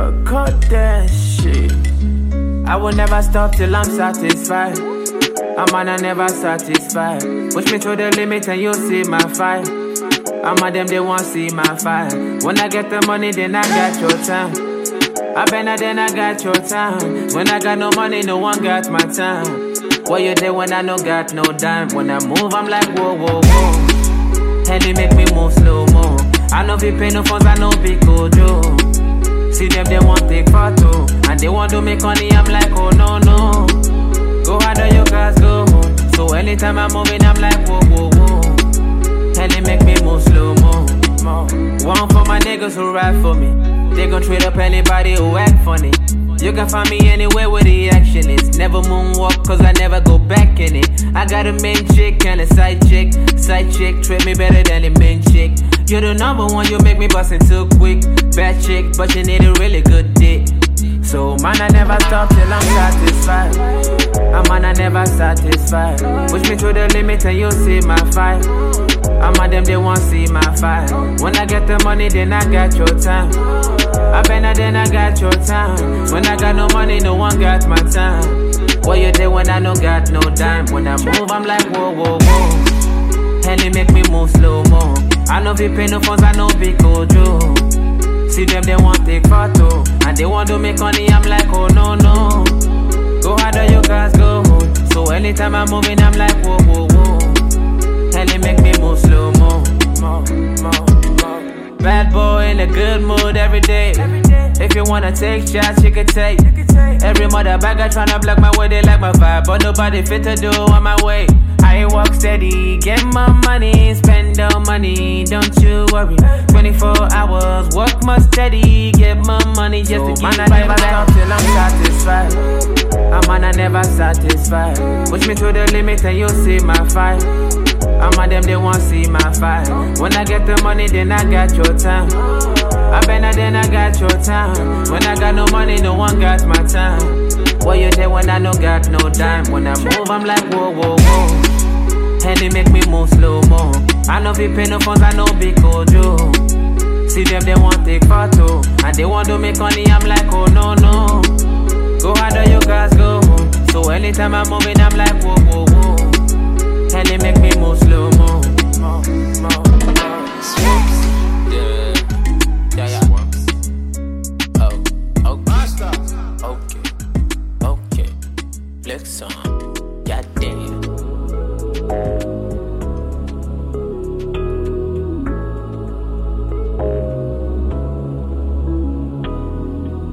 cut that shit. I will never stop till I'm satisfied. I'm on a never satisfied. Push me to the limit and you'll see my fight. I'm on them, they won't see my fight. When I get the money, then I got your time. I better then I got your time. When I got no money, no one got my time. What you there when I no got no dime? When I move, I'm like whoa, whoa, whoa. And they make me move slow-mo. I know if you pay no funds, I know big Joe. See them, they want take photo. And they want to make money, I'm like, oh no, no. Go harder, you guys go home. So anytime I'm moving, I'm like, whoa, whoa, whoa. And they make me move slow-mo. One for my niggas who ride for me. They gon' trade up anybody who act funny. You can find me anywhere where the action is. Never moonwalk, cause I never go back in it. I got a main chick and a side chick. Side chick treat me better than the main chick. You're the number one, you make me bustin' too quick. Bad chick, but you need a really good dick. So man, I never stop till I'm satisfied. Man, I never satisfied. Push me to the limit and you'll see my fight. I'm on them, they won't see my fight. When I get the money, then I got your time. I better then I got your time. When I got no money, no one got my time. What you there when I no got no dime? When I move, I'm like whoa, whoa, whoa. And they make me move slow-mo. I know if you pay no funds, I know big Joe. See them, they want take photo. And they want to make money, I'm like, oh no, no. Go harder, you guys go home. So anytime I'm moving, I'm like, whoa, whoa, whoa. And they make me move slow-mo. Bad boy in a good mood every day. If you wanna take shots, you can take. Every mother bagger tryna block my way, they like my vibe, but nobody fit to do on my way. I walk steady, get my money, spend the money, don't you worry. 24 hours, work my steady, get my money just to keep my never stop till I'm satisfied. I never satisfied. Push me to the limit and you'll see my fight. I'm on them, they won't see my fight. When I get the money, then I got your time. I better then I got your time. When I got no money, no one got my time. What you there when I no got no dime? When I move, I'm like whoa, whoa, whoa. And they make me move slow-mo. I know if you pay no funds, I know big Joe. See them, they want take photo. And they want to make money, I'm like, oh no, no. Go harder, you guys go home. So anytime I'm moving, I'm like, whoa, whoa, whoa. And they make me move slow-mo.